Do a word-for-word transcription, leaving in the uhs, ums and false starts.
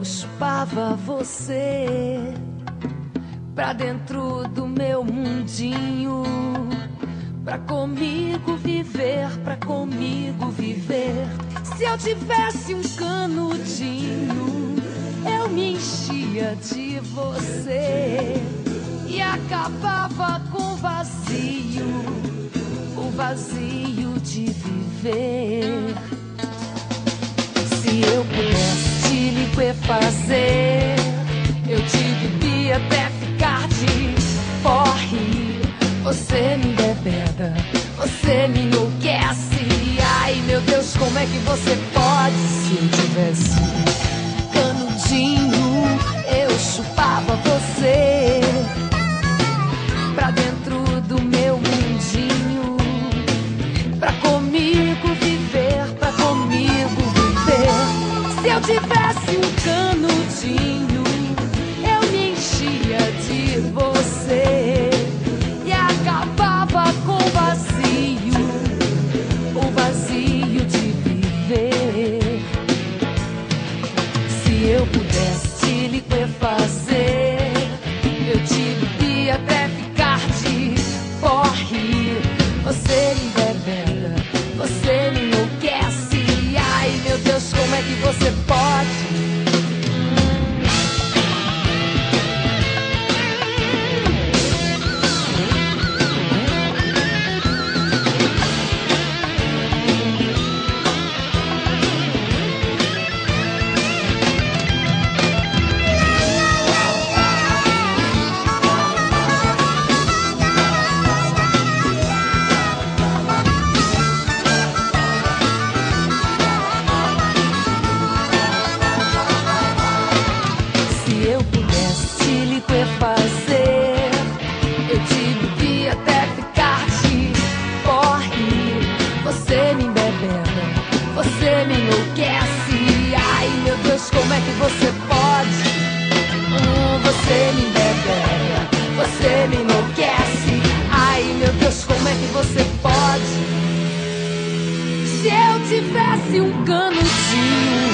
chupava você pra dentro do meu mundinho, pra comigo viver, pra comigo viver. Se eu tivesse um canudinho, eu me enchia de você e acabava com o vazio, o vazio de viver. Se eu pudesse te liquefazer, eu te bebia até ficar de porre. Você me embebeda, você me enlouquece. Ai meu Deus, como é que você pode? Se eu tivesse canudinho, eu chupava você pra dentro do meu mundinho, pra comigo viver, pra comigo viver. Se eu tivesse um canudinho, eu me enchia de você e acabava com o vazio, o vazio de viver. Se eu pudesse te liquefazer, eu te bebia até ficar de porre. Você me embebeda, você me enlouquece. Ai meu Deus, como é que você pode? Fazer, eu te bebia até ficar de porre. Você me embebeda, você me enlouquece. Ai meu Deus, como é que você pode? Hum, você me embebeda, você me enlouquece. Ai meu Deus, como é que você pode? Se eu tivesse um canudinho,